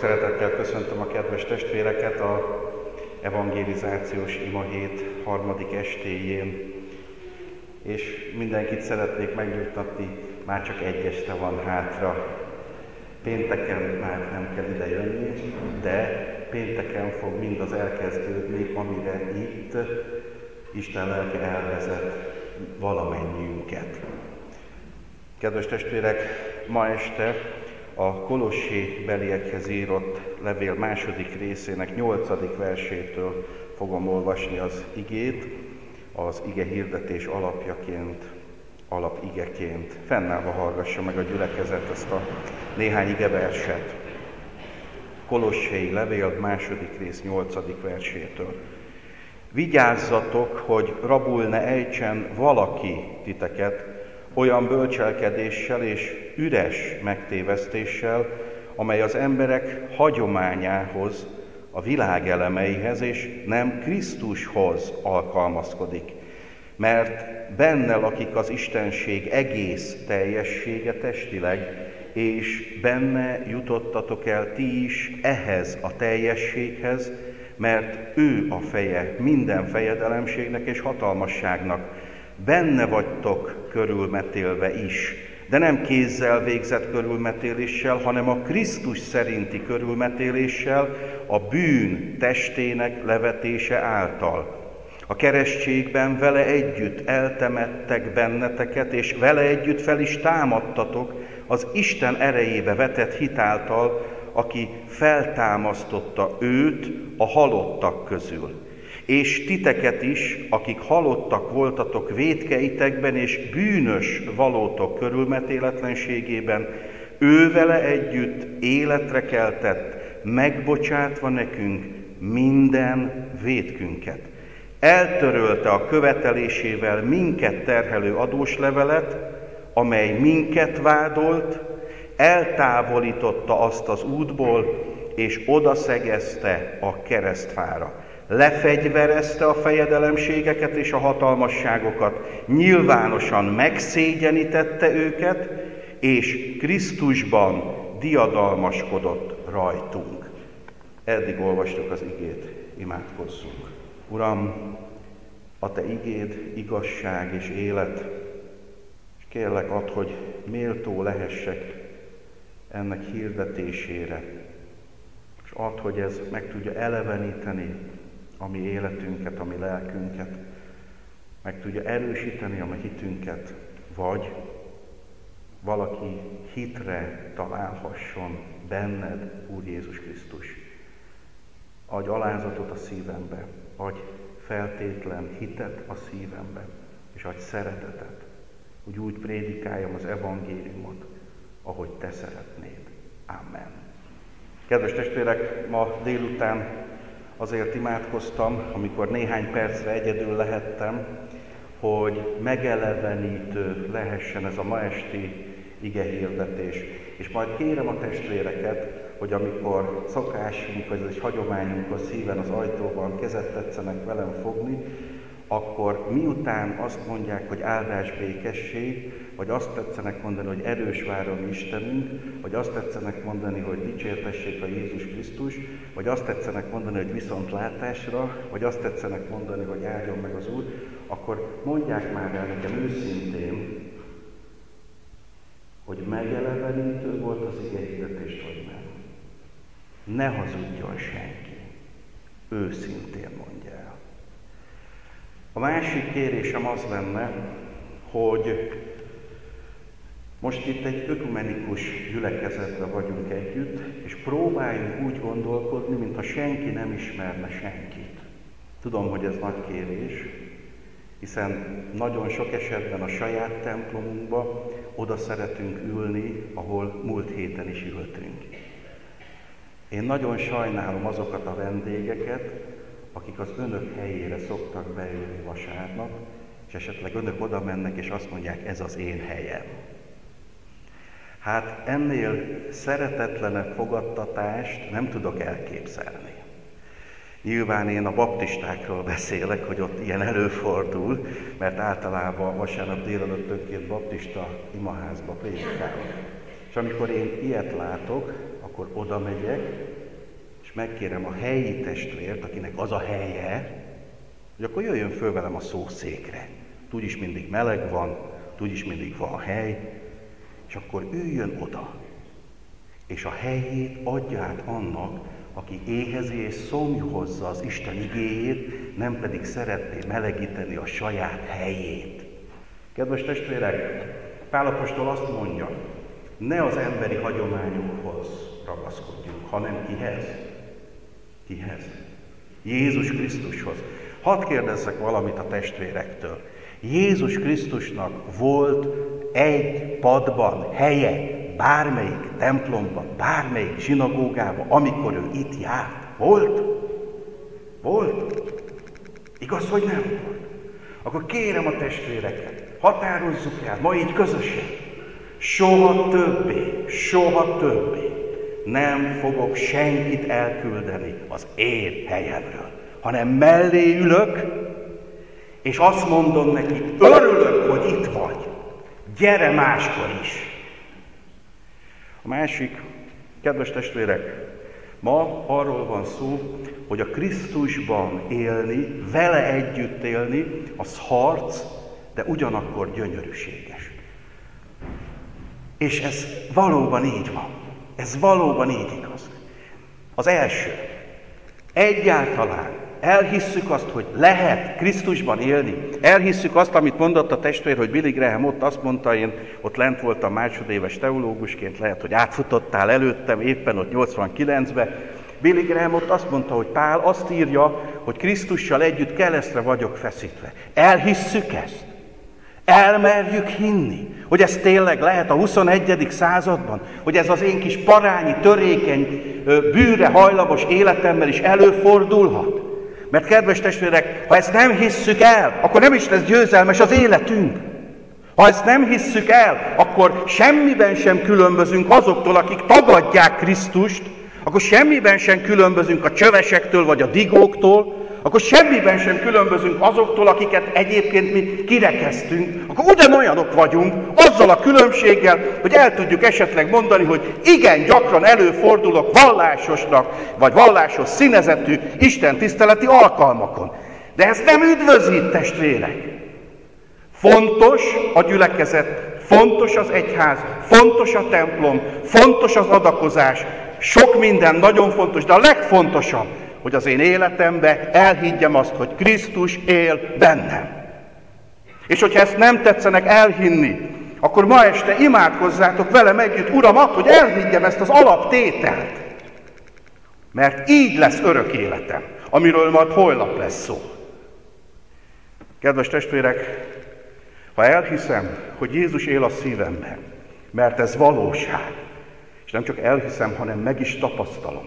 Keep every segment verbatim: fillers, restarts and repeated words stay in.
Sok szeretettel köszöntöm a kedves testvéreket a evangelizációs imahét harmadik estéjén, és mindenkit szeretnék megnyugtatni, már csak egy este van hátra. Pénteken már nem kell ide jönni, de pénteken fog mindaz elkezdődni, amire itt Isten lelke elvezet valamennyiünket. Kedves testvérek, ma este a Kolossé beliekhez írott levél második részének nyolcadik versétől fogom olvasni az igét, az ige hirdetés alapjaként, alapigeként. Fennállva hallgassa meg a gyülekezet ezt a néhány igeverset. Kolossé levél második rész nyolcadik versétől. Vigyázzatok, hogy rabul ne ejtsen valaki titeket olyan bölcselkedéssel és üres megtévesztéssel, amely az emberek hagyományához, a világ elemeihez és nem Krisztushoz alkalmazkodik. Mert benne lakik az Istenség egész teljessége testileg, és benne jutottatok el ti is ehhez a teljességhez, mert ő a feje minden fejedelemségnek és hatalmasságnak. Benne vagytok körülmetélve is, de nem kézzel végzett körülmetéléssel, hanem a Krisztus szerinti körülmetéléssel, a bűn testének levetése által. A keresztségben vele együtt eltemettek benneteket, és vele együtt fel is támadtatok az Isten erejébe vetett hit által, aki feltámasztotta őt a halottak közül. És titeket is, akik halottak voltatok vétkeitekben és bűnös valótok körülmetéletlenségében, ő vele együtt életre keltett, megbocsátva nekünk minden vétkünket. Eltörölte a követelésével minket terhelő adóslevelet, amely minket vádolt, eltávolította azt az útból, és odaszegezte a keresztfára. Lefegyverezte a fejedelemségeket és a hatalmasságokat, nyilvánosan megszégyenítette őket, és Krisztusban diadalmaskodott rajtunk. Eddig olvastuk az igét, imádkozzunk. Uram, a Te igéd igazság és élet, és kérlek add, hogy méltó lehessek ennek hirdetésére, és add, hogy ez meg tudja eleveníteni a mi életünket, a mi lelkünket, meg tudja erősíteni a mi hitünket, vagy valaki hitre találhasson benned, Úr Jézus Krisztus. Adj alázatot a szívembe, adj feltétlen hitet a szívembe, és adj szeretetet, hogy úgy prédikáljam az evangéliumot, ahogy Te szeretnéd. Amen. Kedves testvérek, ma délután azért imádkoztam, amikor néhány percre egyedül lehettem, hogy megelevenítő lehessen ez a ma esti igehirdetés. És majd kérem a testvéreket, hogy amikor szokásunk, vagy ez egy hagyományunk a szíven, az ajtóban kezet tetszenek velem fogni, akkor miután azt mondják, hogy áldás békesség, vagy azt tetszenek mondani, hogy erős vár a mi Istenünk, vagy azt tetszenek mondani, hogy dicsértessék a Jézus Krisztus, vagy azt tetszenek mondani, hogy viszontlátásra, vagy azt tetszenek mondani, hogy áldjon meg az Úr, akkor mondják már el nekem őszintén, hogy megelevenítő volt az igehirdetés, vagy nem. Ne hazudjon senki. Őszintén mondja el. A másik kérésem az lenne, hogy most itt egy ökumenikus gyülekezetben vagyunk együtt, és próbáljunk úgy gondolkodni, mintha senki nem ismerne senkit. Tudom, hogy ez nagy kérés, hiszen nagyon sok esetben a saját templomunkba oda szeretünk ülni, ahol múlt héten is ültünk. Én nagyon sajnálom azokat a vendégeket, akik az önök helyére szoktak beülni vasárnap, és esetleg önök oda mennek, és azt mondják, ez az én helyem. Hát ennél szeretetlenebb fogadtatást nem tudok elképzelni. Nyilván én a baptistákról beszélek, hogy ott ilyen előfordul, mert általában vasárnap délelőttönként baptista imaházba prédikálok. És amikor én ilyet látok, akkor oda megyek, és megkérem a helyi testvért, akinek az a helye, hogy akkor jöjjön föl velem a szószékre. Úgyis mindig meleg van, úgyis mindig van hely, és akkor üljön oda, és a helyét adja át annak, aki éhezi és szomjhozza az Isten igéjét, nem pedig szeretné melegíteni a saját helyét. Kedves testvérek, Pál apostol azt mondja, ne az emberi hagyományokhoz ragaszkodjunk, hanem kihez? Kihez? Jézus Krisztushoz. Hadd kérdezzek valamit a testvérektől. Jézus Krisztusnak volt egy padban helye, bármelyik templomban, bármelyik zsinagógában, amikor ő itt járt. Volt? Volt? Igaz, hogy nem volt? Akkor kérem a testvéreket, határozzuk el, ma így közösen, soha többé, soha többé nem fogok senkit elküldeni az én helyemről, hanem mellé ülök, és azt mondom neki, örülök, hogy itt vagy, gyere máskor is. A másik, kedves testvérek, ma arról van szó, hogy a Krisztusban élni, vele együtt élni, az harc, de ugyanakkor gyönyörűséges. És ez valóban így van. Ez valóban így igaz. Az első, egyáltalán elhisszük azt, hogy lehet Krisztusban élni. Elhisszük azt, amit mondott a testvér, hogy Billy Graham ott azt mondta, én ott lent voltam másodéves teológusként, lehet, hogy átfutottál előttem, éppen ott nyolcvankilencben. Billy Graham ott azt mondta, hogy Pál azt írja, hogy Krisztussal együtt keresztre vagyok feszítve. Elhisszük ezt? Elmerjük hinni, hogy ez tényleg lehet a huszonegyedik században, hogy ez az én kis parányi, törékeny, bűnre hajlamos életemmel is előfordulhat. Mert kedves testvérek, ha ezt nem hisszük el, akkor nem is lesz győzelmes az életünk. Ha ezt nem hisszük el, akkor semmiben sem különbözünk azoktól, akik tagadják Krisztust, akkor semmiben sem különbözünk a csövesektől vagy a digóktól, akkor semmiben sem különbözünk azoktól, akiket egyébként mi kirekeztünk, akkor ugyanolyanok vagyunk, azzal a különbséggel, hogy el tudjuk esetleg mondani, hogy igen, gyakran előfordulok vallásosnak, vagy vallásos színezetű istentiszteleti alkalmakon. De ez nem üdvözít, testvérek! Fontos a gyülekezet, fontos az egyház, fontos a templom, fontos az adakozás, sok minden nagyon fontos, de a legfontosabb, hogy az én életemben elhiggyem azt, hogy Krisztus él bennem. És hogyha ezt nem tetszenek elhinni, akkor ma este imádkozzátok velem együtt, Uram, add, hogy elhiggyem ezt az alaptételt. Mert így lesz örök életem, amiről majd holnap lesz szó. Kedves testvérek, ha elhiszem, hogy Jézus él a szívemben, mert ez valóság, és nem csak elhiszem, hanem meg is tapasztalom,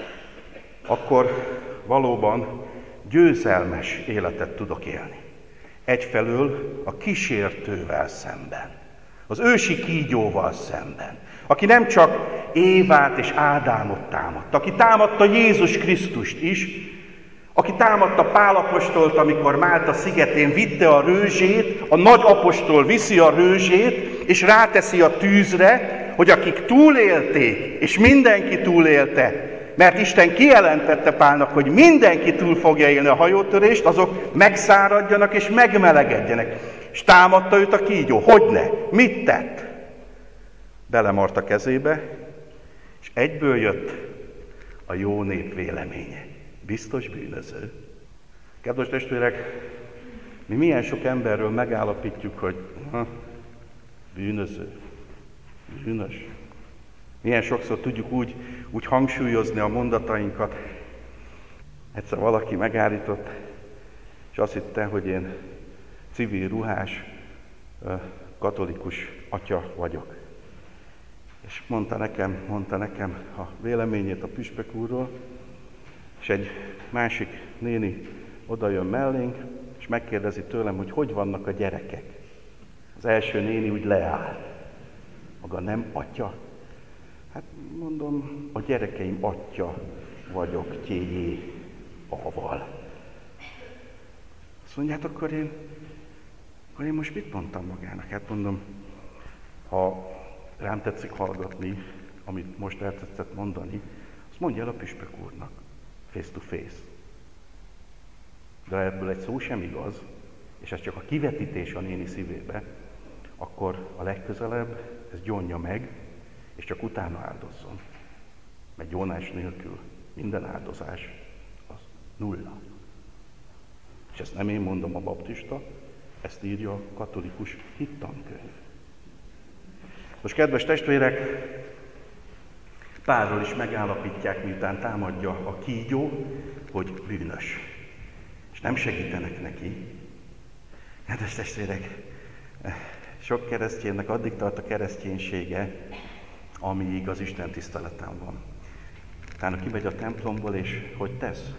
akkor valóban győzelmes életet tudok élni. Egyfelől a kísértővel szemben, az ősi kígyóval szemben, aki nem csak Évát és Ádámot támadta, aki támadta Jézus Krisztust is, aki támadta Pál apostolt, amikor Málta szigetén vitte a rőzsét, a nagy apostol viszi a rőzsét, és ráteszi a tűzre, hogy akik túlélték, és mindenki túlélte, mert Isten kijelentette Pálnak, hogy mindenki túl fogja élni a hajótörést, azok megszáradjanak és megmelegedjenek. És támadta őt a kígyó. Hogyne? Mit tett? Belemart a kezébe, és egyből jött a jó nép véleménye. Biztos bűnöző. Kedves testvérek, mi milyen sok emberről megállapítjuk, hogy ha, bűnöző, bűnös. Milyen sokszor tudjuk úgy, úgy hangsúlyozni a mondatainkat. Egyszer valaki megállított, és azt hitte, hogy én civil ruhás, katolikus atya vagyok. És mondta nekem, mondta nekem a véleményét a püspök úrról, és egy másik néni odajön mellénk, és megkérdezi tőlem, hogy hogy vannak a gyerekek. Az első néni úgy leáll. Maga nem atya? Hát mondom, a gyerekeim atya vagyok, tjéjé, aval. Azt mondja, hát akkor én, akkor én most mit mondtam magának? Hát mondom, ha rám tetszik hallgatni, amit most eltetszett mondani, azt mondja el a püspök úrnak, face to face. De ebből egy szó sem igaz, és ez csak a kivetítés a néni szívébe, akkor a legközelebb ez gyónja meg, és csak utána áldozzon. Mert gyónás nélkül minden áldozás az nulla. És ezt nem én mondom, a baptista, ezt írja a katolikus hittankönyv. Most, kedves testvérek, Pálról is megállapítják, miután támadja a kígyó, hogy bűnös. És nem segítenek neki. Kedves testvérek, sok kereszténynek addig tart a kereszténysége, amíg az Isten tiszteleten van. Utána kimegy a templomból, és hogy tesz?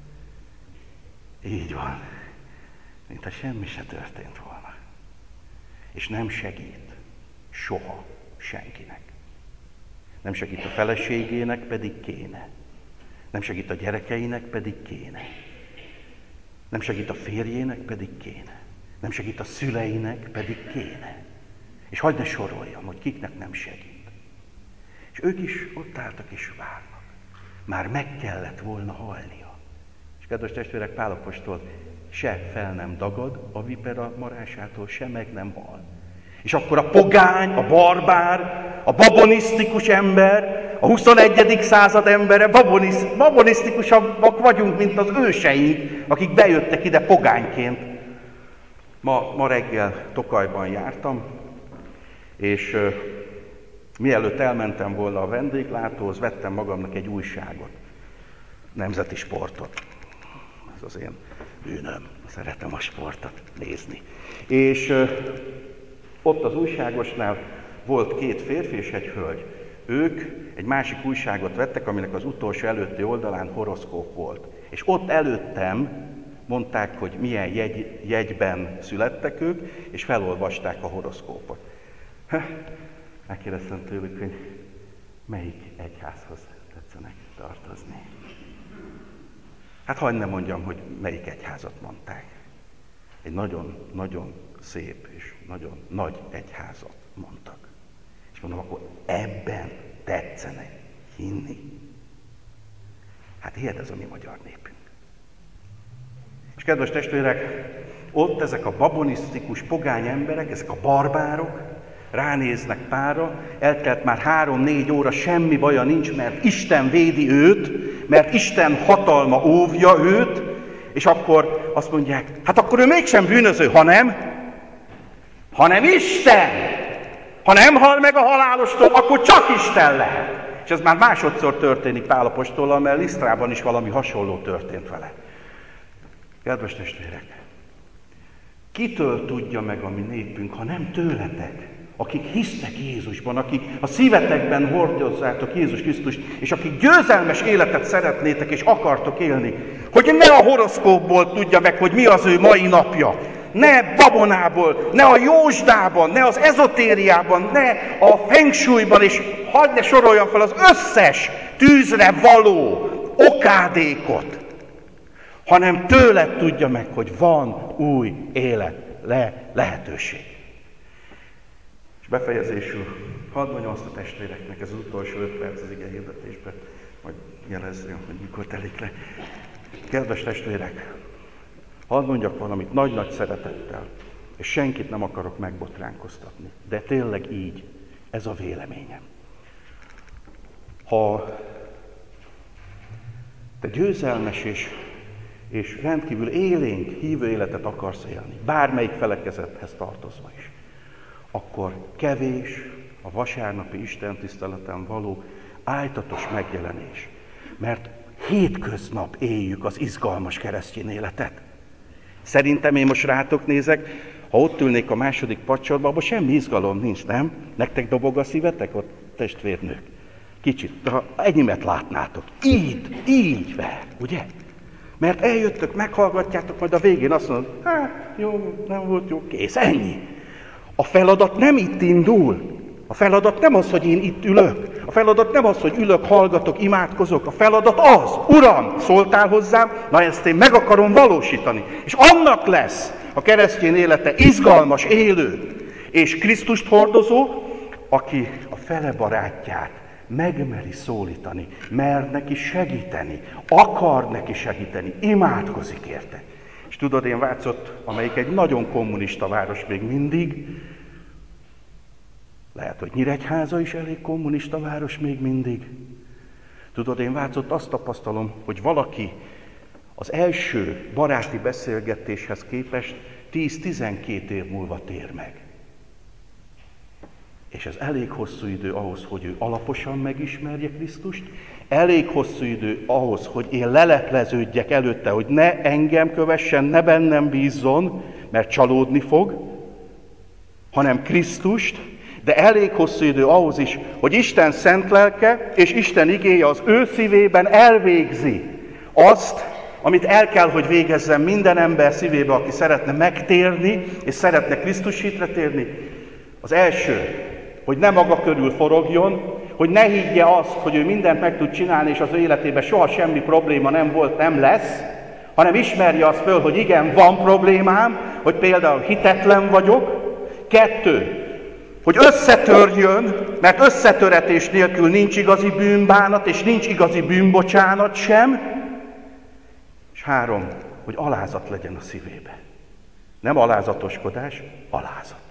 Így van, mintha semmi se történt volna. És nem segít soha senkinek. Nem segít a feleségének, pedig kéne. Nem segít a gyerekeinek, pedig kéne. Nem segít a férjének, pedig kéne. Nem segít a szüleinek, pedig kéne. És hagyd ne soroljam, hogy kiknek nem segít. És ők is ott álltak és várnak. Már meg kellett volna halnia. És kedves testvérek, Pál apostol se fel nem dagad a vipera marásától, se meg nem hal. És akkor a pogány, a barbár, a babonisztikus ember, a huszonegyedik század embere, babonisz, babonisztikusabbak vagyunk, mint az őseink, akik bejöttek ide pogányként. Ma, ma reggel Tokajban jártam, és uh, mielőtt elmentem volna a vendéglátóhoz, vettem magamnak egy újságot, Nemzeti Sportot. Ez az én bűnöm, szeretem a sportot nézni. És uh, ott az újságosnál volt két férfi és egy hölgy. Ők egy másik újságot vettek, aminek az utolsó előtti oldalán horoszkóp volt. És ott előttem mondták, hogy milyen jegy, jegyben születtek ők, és felolvasták a horoszkópot. Megkérdeztem tőlük, hogy melyik egyházhoz tetszenek tartozni. Hát hagyd ne mondjam, hogy melyik egyházat mondták. Egy nagyon-nagyon szép és nagyon nagy egyházat mondtak. És mondom, akkor ebben tetszenek hinni. Hát ilyen ez a mi magyar népünk. És kedves testvérek, ott ezek a babonisztikus pogány emberek, ezek a barbárok ránéznek Pálra, eltelt már három-négy óra, semmi baja nincs, mert Isten védi őt, mert Isten hatalma óvja őt, és akkor azt mondják, hát akkor ő mégsem bűnöző, hanem, hanem Isten! Ha nem hal meg a halálostól, akkor csak Isten lehet. És ez már másodszor történik Pál apostollal, mert Lisztrában is valami hasonló történt vele. Kedves testvérek, kitől tudja meg a mi népünk, ha nem tőletek, akik hisztek Jézusban, akik a szívetekben hordozzátok Jézus Krisztust, és akik győzelmes életet szeretnétek és akartok élni, hogy ne a horoszkópból tudja meg, hogy mi az ő mai napja, ne babonából, ne a jósdában, ne az ezotériában, ne a feng shuiban, és hadd ne soroljam fel az összes tűzre való okádékot, hanem tőled tudja meg, hogy van új élet le lehetőség. És befejezésül hadd mondjam azt a testvéreknek, ez az utolsó öt perc az ige hirdetésben, majd jelezzem, hogy mikor telik le. Kedves testvérek, hadd mondjak valamit nagy-nagy szeretettel, és senkit nem akarok megbotránkoztatni, de tényleg így, ez a véleményem. Ha te győzelmes és, és rendkívül élénk hívő életet akarsz élni, bármelyik felekezethez tartozva is, akkor kevés a vasárnapi istentiszteleten való ájtatos megjelenés. Mert hétköznap éljük az izgalmas keresztény életet. Szerintem én most rátok nézek, ha ott ülnék a második padsorban, abban semmi izgalom nincs, nem? Nektek dobog a szívetek ott, testvérnők? Kicsit, ha enyémet látnátok. Így, így ver, ugye? Mert eljöttök, meghallgatjátok, majd a végén azt mondod, hát jó, nem volt jó, kész, ennyi. A feladat nem itt indul. A feladat nem az, hogy én itt ülök. A feladat nem az, hogy ülök, hallgatok, imádkozok. A feladat az, Uram, szóltál hozzám, na ezt én meg akarom valósítani. És annak lesz a keresztény élete izgalmas, élő és Krisztust hordozó, aki a fele barátját megmeri szólítani, mer neki segíteni, akar neki segíteni, imádkozik érte. És tudod, én Vácot, amelyik egy nagyon kommunista város még mindig, lehet, hogy Nyíregyháza is elég kommunista város még mindig. Tudod, én Vácot azt tapasztalom, hogy valaki az első baráti beszélgetéshez képest tíz-tizenkét év múlva tér meg. És ez elég hosszú idő ahhoz, hogy ő alaposan megismerje Krisztust, elég hosszú idő ahhoz, hogy én lelepleződjek előtte, hogy ne engem kövessen, ne bennem bízzon, mert csalódni fog, hanem Krisztust, de elég hosszú idő ahhoz is, hogy Isten szent lelke és Isten igéje az ő szívében elvégzi azt, amit el kell, hogy végezzen minden ember szívébe, aki szeretne megtérni, és szeretne Krisztus hitre térni. Az első, hogy ne maga körül forogjon, hogy ne higgye azt, hogy ő mindent meg tud csinálni, és az ő életében soha semmi probléma nem volt, nem lesz, hanem ismerje azt föl, hogy igen, van problémám, hogy például hitetlen vagyok. Kettő, hogy összetörjön, mert összetöretés nélkül nincs igazi bűnbánat, és nincs igazi bűnbocsánat sem. És három, hogy alázat legyen a szívébe. Nem alázatoskodás, alázat.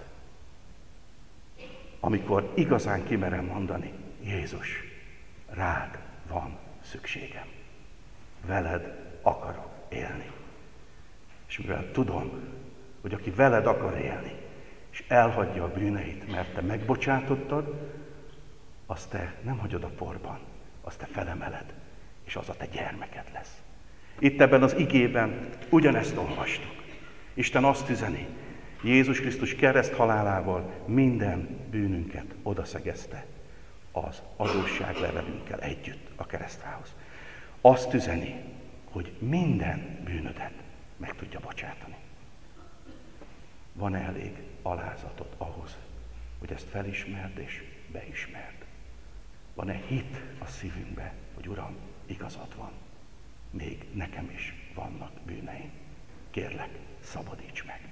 Amikor igazán kimerem mondani, Jézus, rád van szükségem. Veled akarok élni. És mivel tudom, hogy aki veled akar élni, és elhagyja a bűneit, mert te megbocsátottad, azt te nem hagyod a porban, azt te felemeled, és az a te gyermeked lesz. Itt ebben az igében ugyanezt olvastuk. Isten azt üzeni, Jézus Krisztus kereszt halálával minden bűnünket odaszegezte az adósságlevelünkkel együtt a keresztfához. Azt üzeni, hogy minden bűnödet meg tudja bocsátani. Van elég alázatod ahhoz, hogy ezt felismerd és beismerd? Van-e hit a szívünkbe, hogy Uram, igazad van, még nekem is vannak bűneim. Kérlek, szabadíts meg.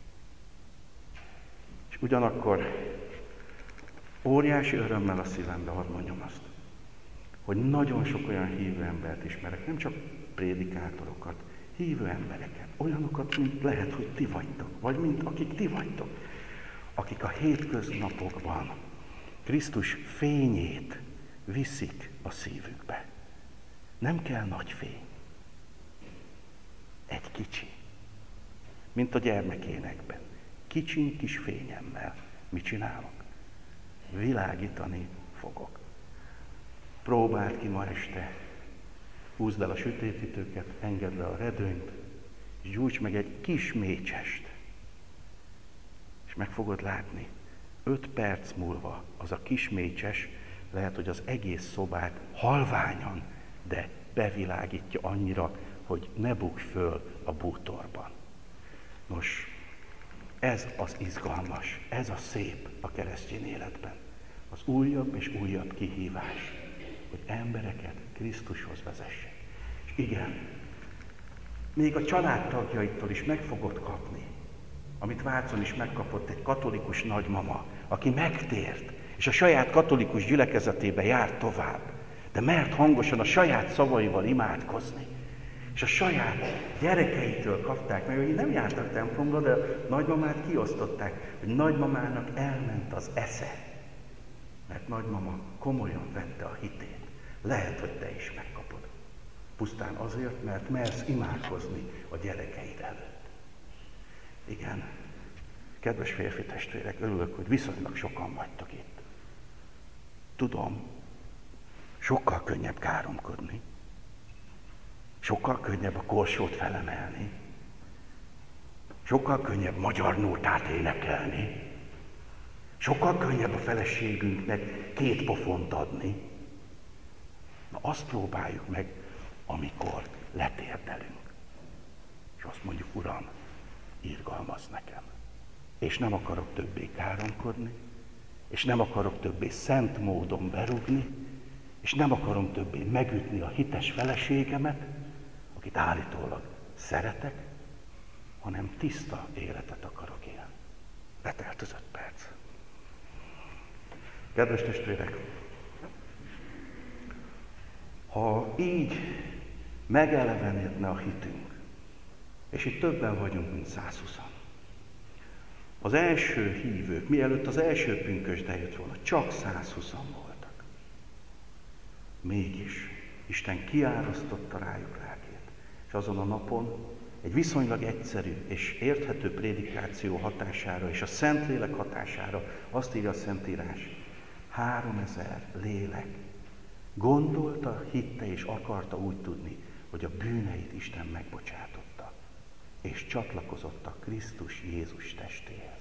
És ugyanakkor óriási örömmel a szívembe hadd mondjam azt, hogy nagyon sok olyan hívő embert ismerek, nem csak prédikátorokat, hívő embereket, olyanokat, mint lehet, hogy ti vagytok, vagy mint akik ti vagytok, akik a hétköznapokban Krisztus fényét viszik a szívükbe. Nem kell nagy fény. Egy kicsi. Mint a gyermekénekben. Kicsin kis fényemmel. Mit csinálok? Világítani fogok. Próbáld ki ma este. Húzd el a sötétítőket, engedd le a redőnyt, és gyújts meg egy kis mécsest. És meg fogod látni, öt perc múlva az a kis mécses lehet, hogy az egész szobát halványan, de bevilágítja annyira, hogy ne bukj föl a bútorban. Nos, ez az izgalmas, ez a szép a keresztény életben. Az újabb és újabb kihívás, hogy embereket Krisztushoz vezessek. És igen, még a családtagjaitól is meg fogod kapni, amit Vácon is megkapott egy katolikus nagymama, aki megtért, és a saját katolikus gyülekezetébe járt tovább, de mert hangosan a saját szavaival imádkozni. És a saját gyerekeitől kapták meg, hogy nem jártak templomba, de nagymamát kiosztották, hogy nagymamának elment az esze, mert nagymama komolyan vette a hitét. Lehet, hogy te is megkapod. Pusztán azért, mert mersz imádkozni a gyerekeid előtt. Igen, kedves férfi testvérek, örülök, hogy viszonylag sokan vagytok itt. Tudom, sokkal könnyebb káromkodni, sokkal könnyebb a korsót felemelni, sokkal könnyebb magyar nótát énekelni, sokkal könnyebb a feleségünknek két pofont adni. Na azt próbáljuk meg, amikor letérdelünk. És azt mondjuk, Uram, irgalmazz nekem. És nem akarok többé káromkodni, és nem akarok többé szent módon berúgni, és nem akarom többé megütni a hites feleségemet, akit állítólag szeretek, hanem tiszta életet akarok élni. Letelt az öt perc. Kedves testvérek, Ha így megelevenedne a hitünk, és itt többen vagyunk, mint százhúszan. Az első hívők, mielőtt az első pünkösd eljött volna, csak százhúszan voltak. Mégis Isten kiárasztotta rájuk lelkét, és azon a napon egy viszonylag egyszerű és érthető prédikáció hatására és a Szentlélek hatására azt írja a Szentírás, háromezer lélek gondolta, hitte és akarta úgy tudni, hogy a bűneit Isten megbocsátotta, és csatlakozott a Krisztus Jézus testéhez.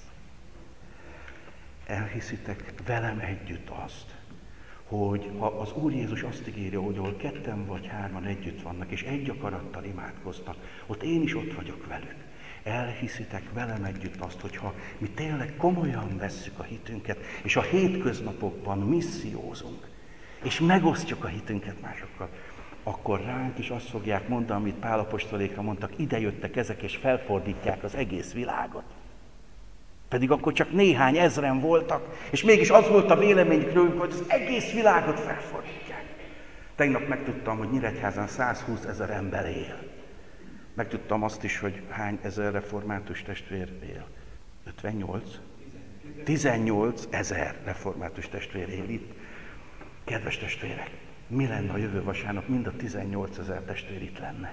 Elhiszitek velem együtt azt, hogy ha az Úr Jézus azt ígéri, hogy ahol ketten vagy hárman együtt vannak, és egy akarattal imádkoznak, ott én is ott vagyok velük. Elhiszitek velem együtt azt, hogyha mi tényleg komolyan vesszük a hitünket, és a hétköznapokban missziózunk, és megosztjuk a hitünket másokkal, akkor ránk is azt fogják mondani, amit Pál apostolékra mondtak, idejöttek ezek, és felfordítják az egész világot. Pedig akkor csak néhány ezren voltak, és mégis az volt a véleményükről, hogy az egész világot felfordítják. Tegnap megtudtam, hogy Nyíregyházán százhúszezer ember él. Megtudtam azt is, hogy hány ezer református testvér él. ötvennyolc? tizennyolc ezer református testvér él itt. Kedves testvérek, mi lenne a jövő vasárnap, mind a tizennyolc ezer testvér itt lenne?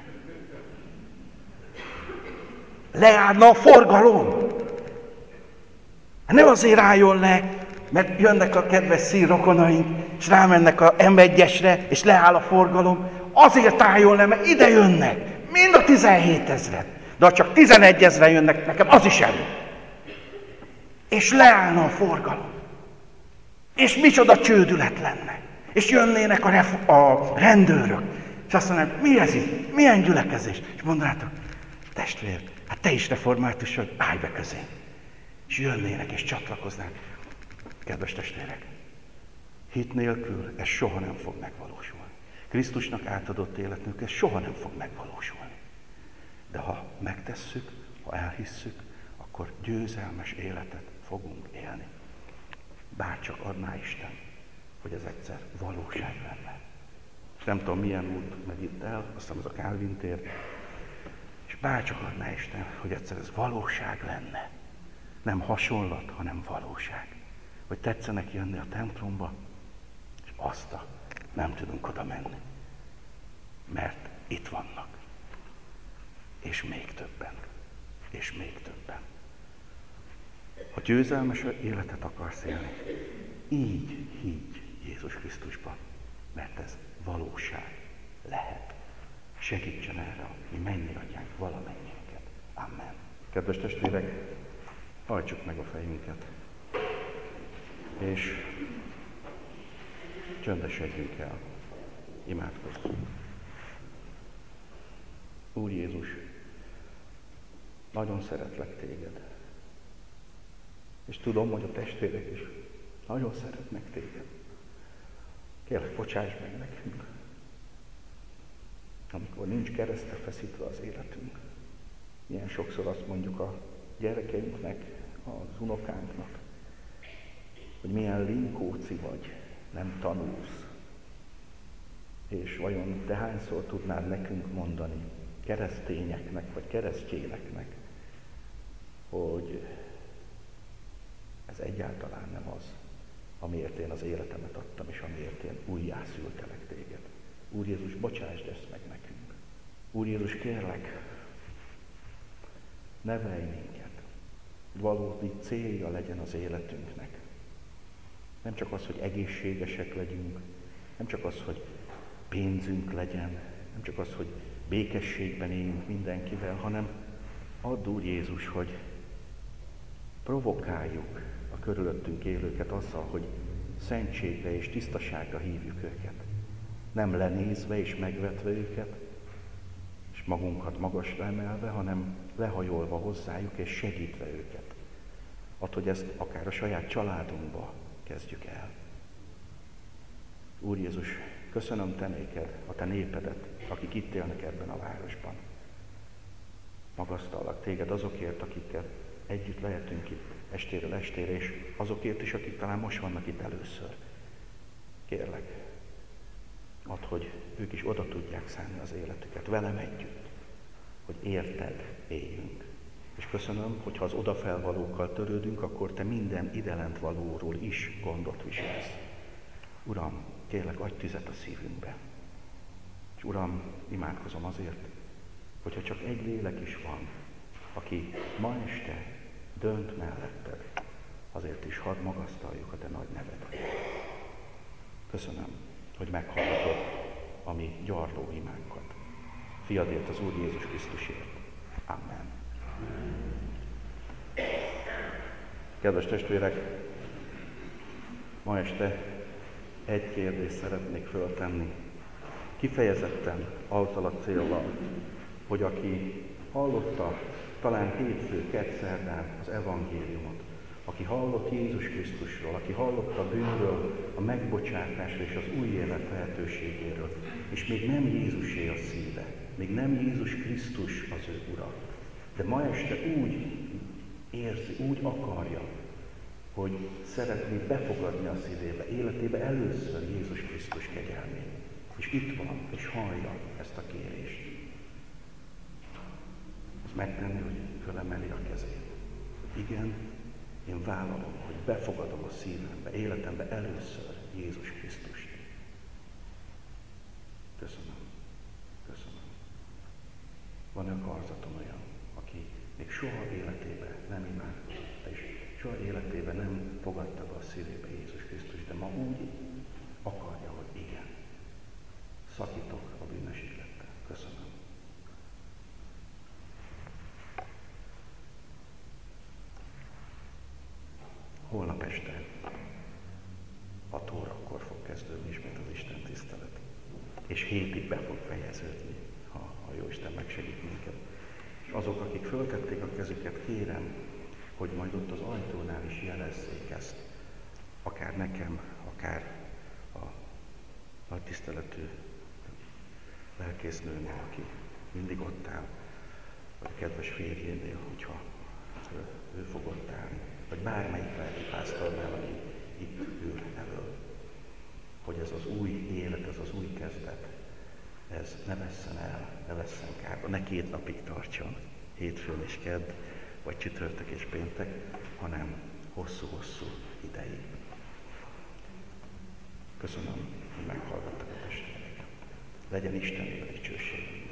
Leállna a forgalom! Nem azért álljon le, mert jönnek a kedves színrokonaink, és rámennek a em egyesre, és leáll a forgalom. Azért álljon le, mert ide jönnek, mind a tizenhét ezret. De ha csak tizenegy ezren jönnek, nekem az is elég. És leállna a forgalom. És micsoda csődület lenne. És jönnének a, ref- a rendőrök, és azt mondanák, mi ez itt? Milyen gyülekezés? És mondanátok, testvér, hát te is református vagy, állj be közénk. És jönnének és csatlakoznák. Kedves testvérek, hit nélkül ez soha nem fog megvalósulni. Krisztusnak átadott életünk, ez soha nem fog megvalósulni. De ha megtesszük, ha elhisszük, akkor győzelmes életet fogunk élni. Bárcsak adná Isten, hogy ez egyszer valóság lenne. És nem tudom, milyen út megy itt el, aztán az a Kálvin tér, és bárcsak adná Isten, hogy egyszer ez valóság lenne. Nem hasonlat, hanem valóság. Hogy tetszenek jönni a templomba, és azt a nem tudunk oda menni. Mert itt vannak. És még többen. És még többen. Ha győzelmes életet akarsz élni, így higgy Jézus Krisztusban, mert ez valóság lehet. Segítsen erre a mi mennyi atyánk valamennyiünket. Amen. Kedves testvérek, hajtsuk meg a fejünket, és csöndesedjünk el, imádkozzunk. Úr Jézus, nagyon szeretlek téged, és tudom, hogy a testvérek is nagyon szeretnek téged. Kérlek, bocsáss meg nekünk, amikor nincs keresztre feszítve az életünk. Milyen sokszor azt mondjuk a gyerekeinknek, az unokánknak, hogy milyen linkóci vagy, nem tanulsz. És vajon te hányszor tudnád nekünk mondani, keresztényeknek vagy keresztjéneknek, hogy ez egyáltalán nem az, amiért én az életemet adtam, és amiért én újjászültelek téged. Úr Jézus, bocsásd ezt meg nekünk. Úr Jézus, kérlek, nevelj minket, hogy valódi célja legyen az életünknek. Nem csak az, hogy egészségesek legyünk, nem csak az, hogy pénzünk legyen, nem csak az, hogy békességben éljünk mindenkivel, hanem add, Úr Jézus, hogy provokáljuk a körülöttünk élőket azzal, hogy szentségre és tisztaságra hívjuk őket. Nem lenézve és megvetve őket, és magunkat magasra emelve, hanem lehajolva hozzájuk és segítve őket. Add, hogy ezt akár a saját családunkba kezdjük el. Úr Jézus, köszönöm te néked, a te népedet, akik itt élnek ebben a városban. Magasztallak téged azokért, akikkel együtt lehetünk itt estéről estére, és azokért is, akik talán most vannak itt először. Kérlek, add, hogy ők is oda tudják szánni az életüket velem együtt, hogy érted éljünk. És köszönöm, hogy ha az odafelvalókkal törődünk, akkor te minden idelent valóról is gondot viselsz. Uram, kérlek, adj tüzet a szívünkbe. És Uram, imádkozom azért, hogyha csak egy lélek is van, aki ma este dönt melletted, azért is hadd magasztaljuk a te nagy nevedet. Köszönöm, hogy meghallgatod a mi gyarló imánkat. Fiadért, az Úr Jézus Krisztusért. Amen. Kedves testvérek, ma este egy kérdést szeretnék föltenni. Kifejezetten azzal a céllal, hogy aki hallotta talán hétfő, kedd szerdán az evangéliumot, aki hallott Jézus Krisztusról, aki hallott a bűnről, a megbocsátásról és az új élet lehetőségéről, és még nem Jézusé a szíve, még nem Jézus Krisztus az ő Ura, de ma este úgy érzi, úgy akarja, hogy szeretné befogadni a szívébe, életébe először Jézus Krisztus kegyelmét. És itt van, és hallja ezt a kérést. Az megtenni, hogy fölemeli a kezét. Igen, én vállalom, hogy befogadom a szívembe, életembe először Jézus Krisztust. Köszönöm. Köszönöm. Van-e a karzaton olyan, aki még soha életében nem imádkozott, és soha életében nem fogadta be a szívébe Jézus Krisztus, de ma úgy akarja, hogy igen. Szakítok a bűnös élettel. Köszönöm. Holnap este hat órakor fog kezdődni ismét az Isten tisztelet. És hétig be fog fejeződni, ha a Jóisten megsegít minket. És azok, akik föltették a kezüket, kérem, hogy majd ott az ajtónál is jelezzék ezt. Akár nekem, akár a nagy tiszteletű lelkésznőnél, aki mindig ott áll, vagy a kedves férjénél, hogyha ő, ő fog ott állni, vagy bármelyik lelkipásztornál, aki itt ül elől. Hogy ez az új élet, ez az új kezdet, ez ne vesszen el, ne vesszen kárba, ne két napig tartson, hétfőn és kedd, vagy csütörtök és péntek, hanem hosszú-hosszú ideig. Köszönöm, hogy meghallgattak a testvérek. Legyen Istennél a dicsőség.